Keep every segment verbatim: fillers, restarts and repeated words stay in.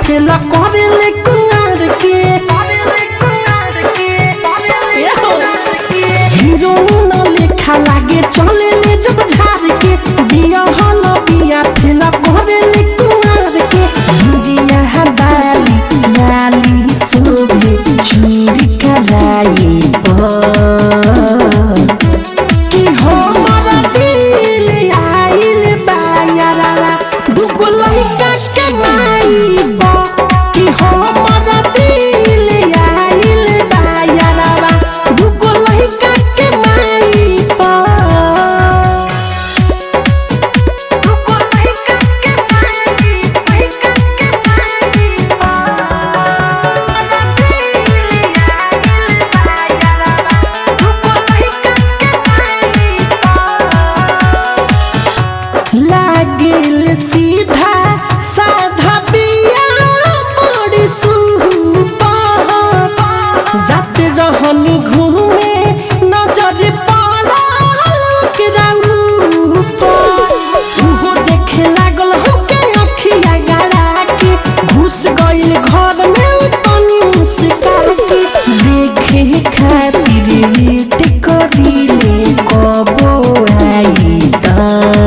Fail करेले कुंवार के हीरोइन लेखा लागे चले ले जब झार के बिया हल बिया फेल करेले कुंवार के बिया बाली लाली सोभे चूड़ी कराए कि हमारा दिल आइल बायारा दुगो लइका के माई बा कि हमारा दिल आइल बायारा दुगो लइका के माई बा दुगो लइका के माई लइका के माई बा लागल सीधा साधा बिया बड़ी सुपा जाते रहनी घूमे नजर पड़ा के राउपा उहो देखे लागल हमके अखिया गड़ा के घुस गइल घर में तनी मुस्का के देखे खातिर वेट करिले कबो आई दा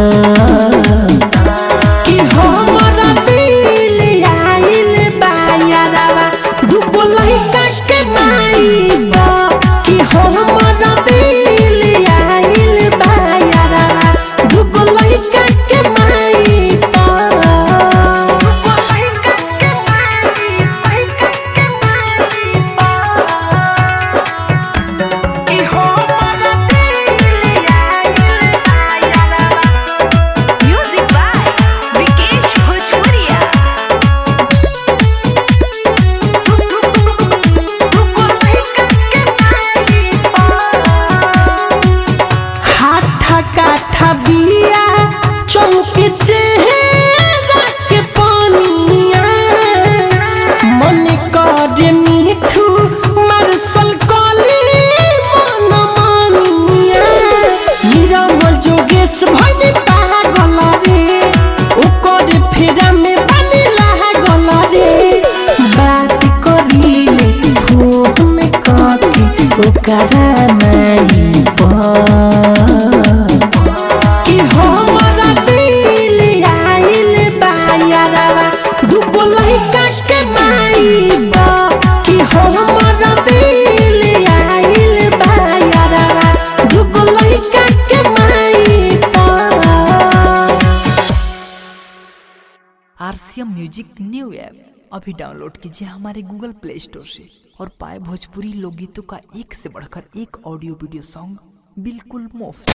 कि हमारा दिल आइल बायारा दुगो लइका के माई बा कि हमारा दिल आइल बायारा दुगो लइका के माई बा दुगो लइका के माई लइका के माई बा कि हमारा दिल आइल बायारा Music by Vikesh Bhojpuria. हाथा काठा बिया चौके चेहरा के पानिया मन करे मीठू मरसल कली मन मानिया नीरव जोगेश भनी पागल रे ओकर फेरा में बनी लागल रे बात करिले फोन काके ओकरा माई बा कि हमारा दिल आइल बायारा दुगो लइका के माई बा कि हमारा दिल आइल बायारा दुगो लइका के माई बा। आरसीएम म्यूजिक न्यू ऐप अभी डाउनलोड कीजिए हमारे गूगल प्ले स्टोर से और पाए भोजपुरी लोकगीतों का एक से बढ़कर एक ऑडियो वीडियो सॉन्ग बिल्कुल मुफ्त।